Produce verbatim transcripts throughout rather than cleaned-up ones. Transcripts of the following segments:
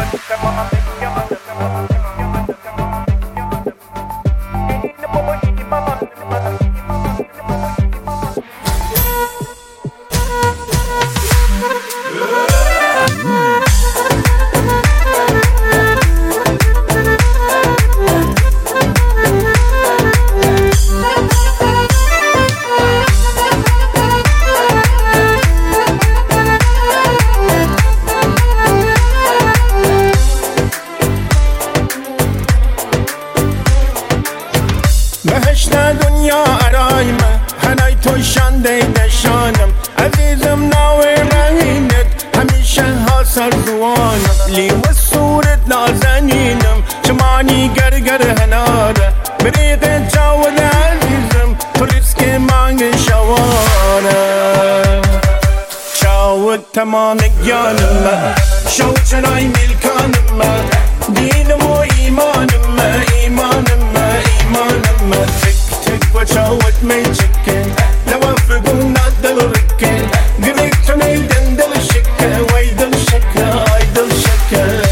بهشت دنیا آرایمه هنای تو شنده نشانم عزیزم ناوی رهینت همیشه ها سرزوانم لی و صورت نازنینم چمانی گرگر هناره بریق جاود عزیزم تو ریسک مانگ شواره چاود تمام گیانم شو چرای میلکانم دینم و ایمانم ایمانم ایمانم تک تک و چاود می چکن نوافقون ندل رکن گریک تو نیدن دل شکه وی دل شکه آی دل شکه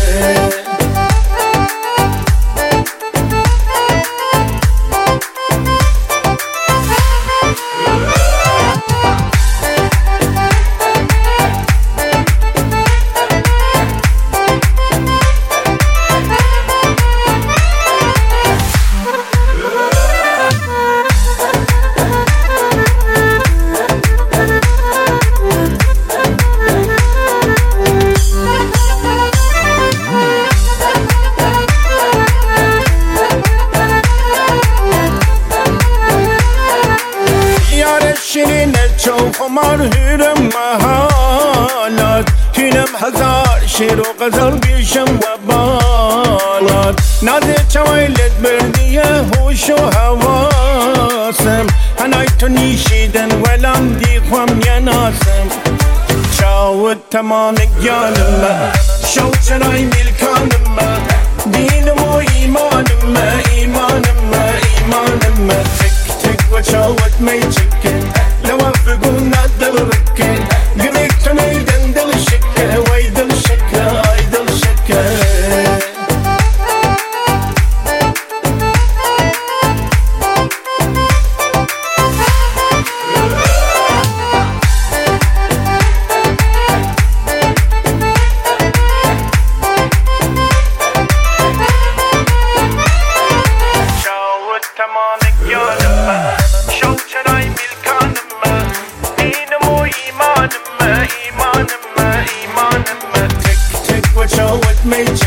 شیرین چو خمار هیرم محالات هینم هزار شیر و غزل بیشم و بالات نازه چویلت بردیه هوش و حواسم هنای تو نیشیدن ولم دیخوام یناسم چاود تمام گیانم شو چرای میلکانم دینم و ایمانم ایمانم ایمانم تک تک و چاود می چکن نوافقون ندل رکن گریک تو نیدن دل شکه وی دل شکه آی دل شکه چاود تمام گیانم شو چرای میلکانم دینم و ایمانم ایمانم ایمانم تک تک و چاود می